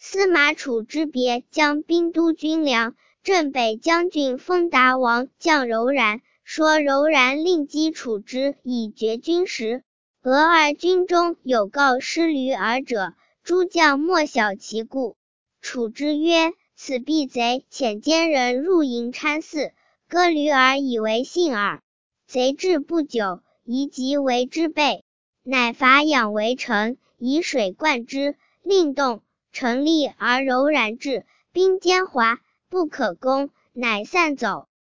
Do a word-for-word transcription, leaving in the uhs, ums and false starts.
司马楚之别将兵都军粮，镇北将军封达王将柔然，说柔然令击楚之以绝军时，俄二军中有告失驴耳者，诸将莫晓其故。楚之曰：此必贼遣奸人入营参祀，割驴耳以为信耳。贼至不久，夷即为之备，乃伐养为城，以水灌之，令动，城立而柔然至，兵坚华，不可攻，乃散走。